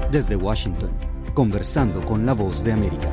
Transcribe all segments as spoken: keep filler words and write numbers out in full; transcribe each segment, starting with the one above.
Desde Washington, conversando con la Voz de América.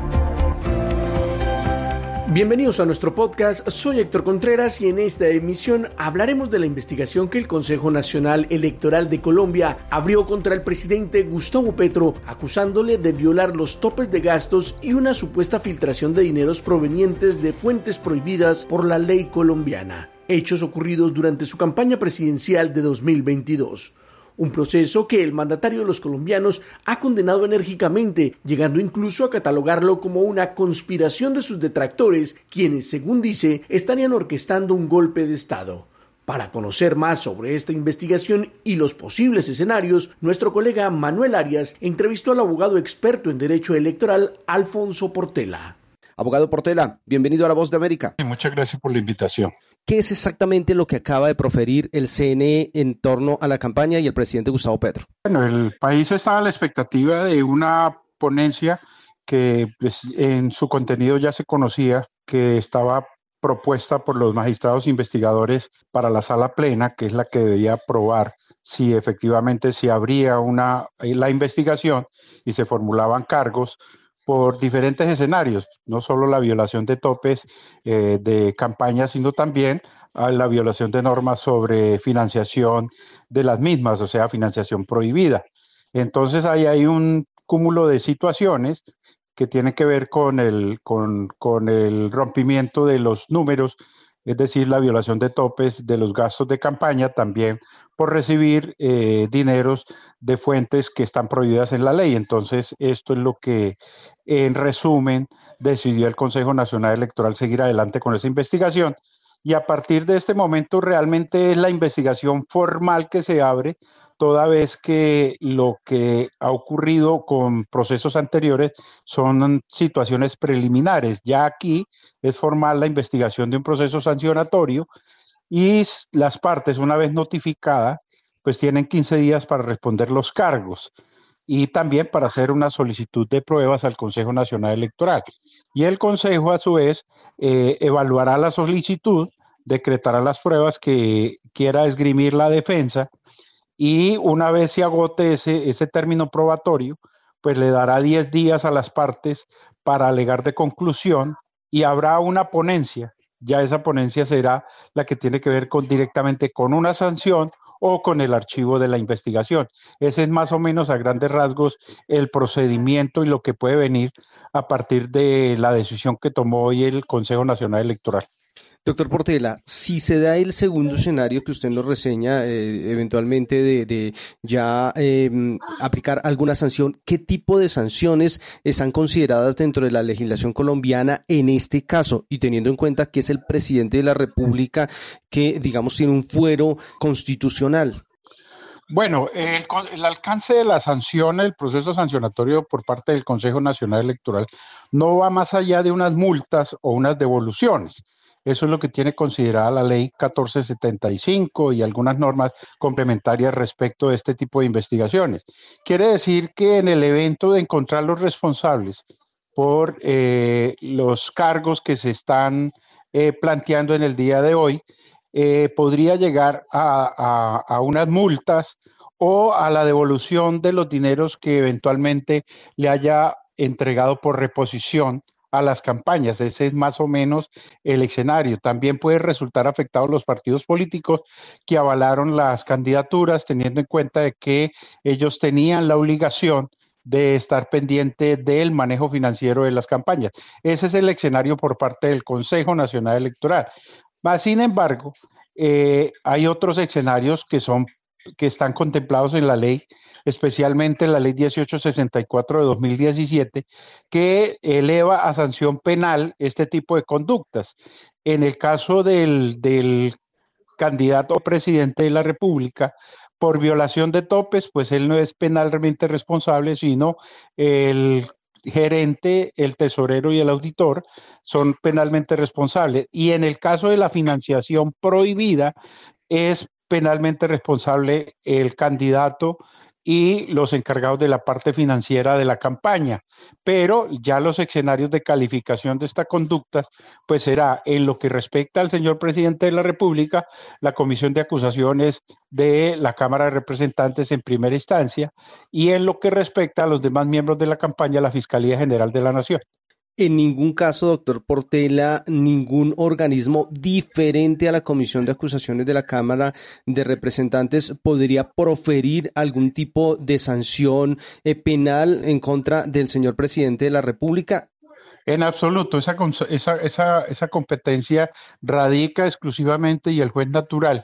Bienvenidos a nuestro podcast, soy Héctor Contreras y en esta emisión hablaremos de la investigación que el Consejo Nacional Electoral de Colombia abrió contra el presidente Gustavo Petro, acusándole de violar los topes de gastos y una supuesta filtración de dineros provenientes de fuentes prohibidas por la ley colombiana, hechos ocurridos durante su campaña presidencial de dos mil veintidós. Un proceso que el mandatario de los colombianos ha condenado enérgicamente, llegando incluso a catalogarlo como una conspiración de sus detractores, quienes, según dice, estarían orquestando un golpe de Estado. Para conocer más sobre esta investigación y los posibles escenarios, nuestro colega Manuel Arias entrevistó al abogado experto en derecho electoral Alfonso Portela. Abogado Portela, bienvenido a La Voz de América. Muchas gracias por la invitación. ¿Qué es exactamente lo que acaba de proferir el C N E en torno a la campaña y el presidente Gustavo Petro? Bueno, el país estaba a la expectativa de una ponencia que pues, en su contenido ya se conocía, que estaba propuesta por los magistrados investigadores para la sala plena, que es la que debía aprobar si efectivamente se abría una, la investigación y se formulaban cargos por diferentes escenarios, no solo la violación de topes eh, de campaña, sino también a la violación de normas sobre financiación de las mismas, o sea, financiación prohibida. Entonces ahí hay un cúmulo de situaciones que tienen que ver con el, con, con el rompimiento de los números, es decir, la violación de topes de los gastos de campaña, también por recibir eh, dineros de fuentes que están prohibidas en la ley. Entonces, esto es lo que, en resumen, decidió el Consejo Nacional Electoral seguir adelante con esa investigación. Y a partir de este momento, realmente es la investigación formal que se abre, toda vez que lo que ha ocurrido con procesos anteriores son situaciones preliminares. Ya aquí es formal la investigación de un proceso sancionatorio y las partes, una vez notificada, pues tienen quince días para responder los cargos y también para hacer una solicitud de pruebas al Consejo Nacional Electoral. Y el Consejo, a su vez, eh, evaluará la solicitud, decretará las pruebas que quiera esgrimir la defensa y una vez se agote ese, ese término probatorio, pues le dará diez días a las partes para alegar de conclusión y habrá una ponencia. Ya esa ponencia será la que tiene que ver con, directamente con una sanción o con el archivo de la investigación. Ese es más o menos a grandes rasgos el procedimiento y lo que puede venir a partir de la decisión que tomó hoy el Consejo Nacional Electoral. Doctor Portela, si se da el segundo escenario que usted nos reseña, eh, eventualmente de, de ya eh, aplicar alguna sanción, ¿qué tipo de sanciones están consideradas dentro de la legislación colombiana en este caso? Y teniendo en cuenta que es el presidente de la República que, digamos, tiene un fuero constitucional. Bueno, el, el alcance de la sanción, el proceso sancionatorio por parte del Consejo Nacional Electoral no va más allá de unas multas o unas devoluciones. Eso es lo que tiene considerada la ley catorce setenta y cinco y algunas normas complementarias respecto de este tipo de investigaciones. Quiere decir que en el evento de encontrar los responsables por eh, los cargos que se están eh, planteando en el día de hoy, eh, podría llegar a, a, a unas multas o a la devolución de los dineros que eventualmente le haya entregado por reposición a las campañas. Ese es más o menos el escenario. También puede resultar afectados los partidos políticos que avalaron las candidaturas, teniendo en cuenta de que ellos tenían la obligación de estar pendiente del manejo financiero de las campañas. Ese es el escenario por parte del Consejo Nacional Electoral. Mas, sin embargo, eh, hay otros escenarios que son que están contemplados en la ley, especialmente en la ley dieciocho sesenta y cuatro de dos mil diecisiete, que eleva a sanción penal este tipo de conductas. En el caso del, del candidato a presidente de la República, por violación de topes, pues él no es penalmente responsable, sino el gerente, el tesorero y el auditor son penalmente responsables. Y en el caso de la financiación prohibida, es penalmente responsable el candidato y los encargados de la parte financiera de la campaña. Pero ya los escenarios de calificación de estas conductas, pues será en lo que respecta al señor presidente de la República, la Comisión de Acusaciones de la Cámara de Representantes en primera instancia, y en lo que respecta a los demás miembros de la campaña, la Fiscalía General de la Nación. En ningún caso, doctor Portela, ningún organismo diferente a la Comisión de Acusaciones de la Cámara de Representantes podría proferir algún tipo de sanción eh, penal en contra del señor presidente de la República. En absoluto, esa, esa, esa, esa competencia radica exclusivamente y el juez natural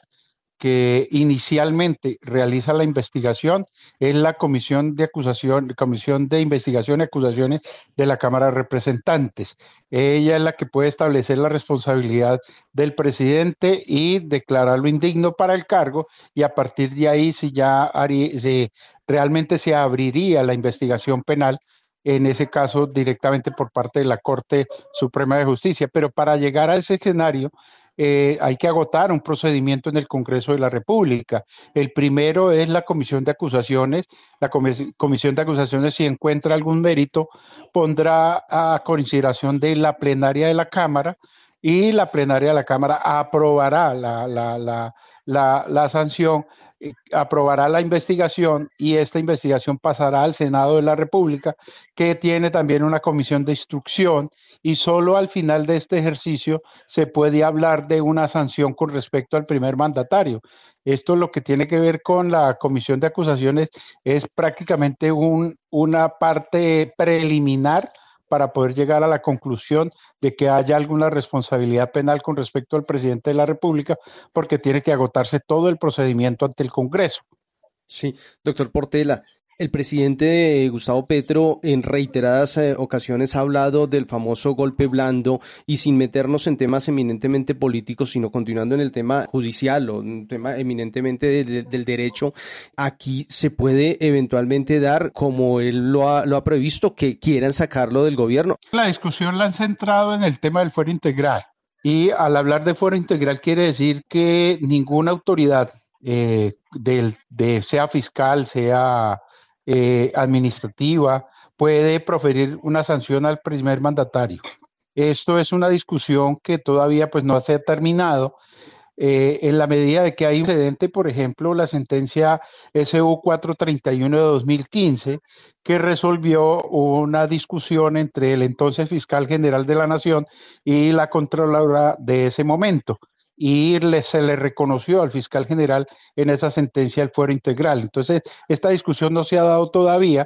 que inicialmente realiza la investigación es la Comisión de Acusación, Comisión de Investigación y Acusaciones de la Cámara de Representantes. Ella es la que puede establecer la responsabilidad del presidente y declararlo indigno para el cargo, y a partir de ahí si ya haría, si realmente se abriría la investigación penal, en ese caso directamente por parte de la Corte Suprema de Justicia. Pero para llegar a ese escenario, Eh, hay que agotar un procedimiento en el Congreso de la República. El primero es la Comisión de Acusaciones. La comis- Comisión de Acusaciones, si encuentra algún mérito, pondrá a consideración de la plenaria de la Cámara, y la plenaria de la Cámara aprobará la, la, la, la, la sanción, eh, aprobará la investigación, y esta investigación pasará al Senado de la República, que tiene también una comisión de instrucción, y solo al final de este ejercicio se puede hablar de una sanción con respecto al primer mandatario. Esto lo que tiene que ver con la Comisión de Acusaciones es prácticamente un, una parte preliminar para poder llegar a la conclusión de que haya alguna responsabilidad penal con respecto al presidente de la República, porque tiene que agotarse todo el procedimiento ante el Congreso. Sí, doctor Portela, el presidente Gustavo Petro en reiteradas eh, ocasiones ha hablado del famoso golpe blando, y sin meternos en temas eminentemente políticos, sino continuando en el tema judicial o un tema eminentemente de, de, del derecho, aquí se puede eventualmente dar, como él lo ha, lo ha previsto, que quieran sacarlo del gobierno. La discusión la han centrado en el tema del fuero integral, y al hablar de fuero integral quiere decir que ninguna autoridad, eh, del, de, sea fiscal, sea Eh, administrativa, puede proferir una sanción al primer mandatario. Esto es una discusión que todavía pues no se ha terminado, eh, en la medida de que hay un precedente, por ejemplo, la sentencia S U cuatrocientos treinta y uno de dos mil quince, que resolvió una discusión entre el entonces fiscal general de la Nación y la Contralora de ese momento, y le, se le reconoció al fiscal general en esa sentencia el fuero integral. Entonces, esta discusión no se ha dado todavía,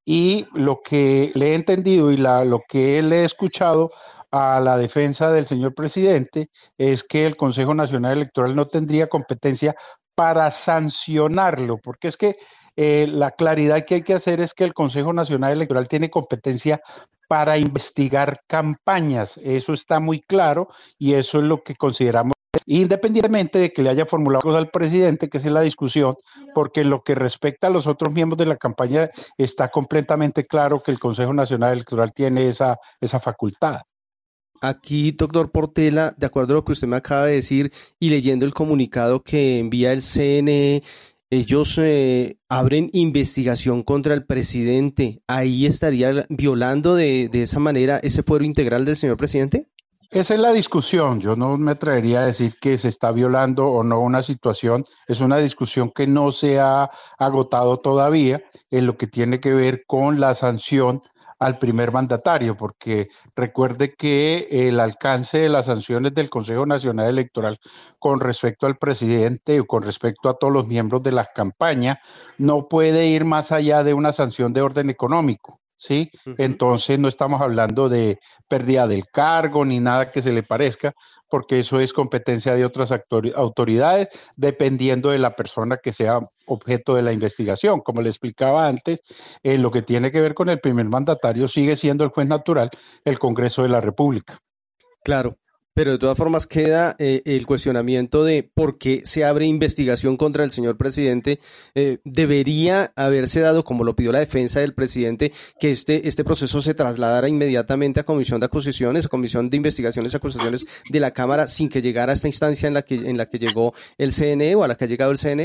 y lo que le he entendido y la, lo que le he escuchado a la defensa del señor presidente es que el Consejo Nacional Electoral no tendría competencia para sancionarlo, porque es que eh, la claridad que hay que hacer es que el Consejo Nacional Electoral tiene competencia para investigar campañas. Eso está muy claro, y eso es lo que consideramos, independientemente de que le haya formulado cosas al presidente, que es la discusión, porque en lo que respecta a los otros miembros de la campaña está completamente claro que el Consejo Nacional Electoral tiene esa, esa facultad. Aquí, doctor Portela, de acuerdo a lo que usted me acaba de decir y leyendo el comunicado que envía el C N E, ellos eh, abren investigación contra el presidente. ¿Ahí estaría violando de, de esa manera ese fuero integral del señor presidente? Esa es la discusión. Yo no me atrevería a decir que se está violando o no una situación. Es una discusión que no se ha agotado todavía en lo que tiene que ver con la sanción al primer mandatario, porque recuerde que el alcance de las sanciones del Consejo Nacional Electoral con respecto al presidente o con respecto a todos los miembros de la campaña no puede ir más allá de una sanción de orden económico. ¿Sí? Uh-huh. Entonces no estamos hablando de pérdida del cargo ni nada que se le parezca, porque eso es competencia de otras autoridades, dependiendo de la persona que sea objeto de la investigación. Como le explicaba antes, en lo que tiene que ver con el primer mandatario sigue siendo el juez natural, el Congreso de la República. Claro. Pero de todas formas queda eh, el cuestionamiento de por qué se abre investigación contra el señor presidente. Eh, debería haberse dado, como lo pidió la defensa del presidente, que este este proceso se trasladara inmediatamente a Comisión de Acusaciones, a Comisión de Investigaciones y Acusaciones de la Cámara, sin que llegara a esta instancia en la que en la que llegó el C N E o a la que ha llegado el C N E.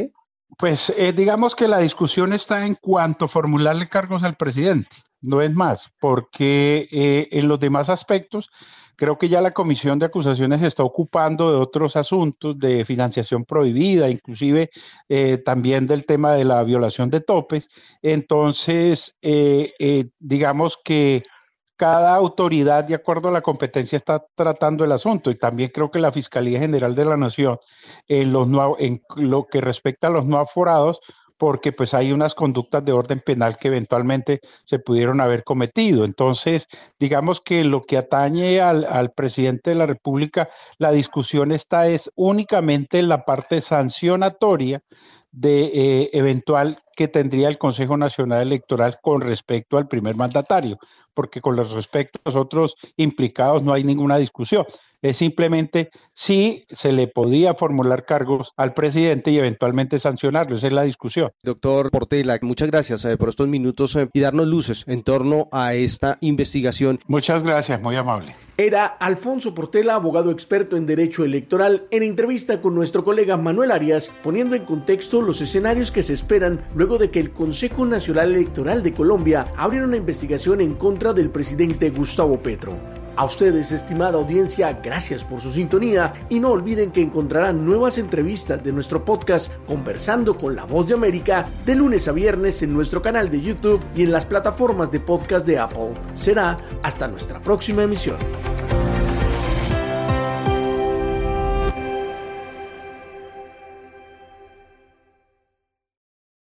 Pues eh, digamos que la discusión está en cuanto a formularle cargos al presidente, no es más, porque eh, en los demás aspectos creo que ya la Comisión de Acusaciones se está ocupando de otros asuntos, de financiación prohibida, inclusive eh, también del tema de la violación de topes. Entonces, eh, eh, digamos que cada autoridad, de acuerdo a la competencia, está tratando el asunto, y también creo que la Fiscalía General de la Nación, en, los no, en lo que respecta a los no aforados, porque pues hay unas conductas de orden penal que eventualmente se pudieron haber cometido. Entonces, digamos que lo que atañe al, al presidente de la República, la discusión está es únicamente en la parte sancionatoria de eh, eventual que tendría el Consejo Nacional Electoral con respecto al primer mandatario, porque con los respecto a los otros implicados no hay ninguna discusión. Es simplemente si se le podía formular cargos al presidente y eventualmente sancionarlo. Esa es la discusión. Doctor Portela, muchas gracias eh, por estos minutos eh, y darnos luces en torno a esta investigación. Muchas gracias, muy amable. Era Alfonso Portela, abogado experto en Derecho Electoral, en entrevista con nuestro colega Manuel Arias, poniendo en contexto los escenarios que se esperan luego de que el Consejo Nacional Electoral de Colombia abriera una investigación en contra del presidente Gustavo Petro. A ustedes, estimada audiencia, gracias por su sintonía y no olviden que encontrarán nuevas entrevistas de nuestro podcast Conversando con la Voz de América de lunes a viernes en nuestro canal de YouTube y en las plataformas de podcast de Apple. Será hasta nuestra próxima emisión.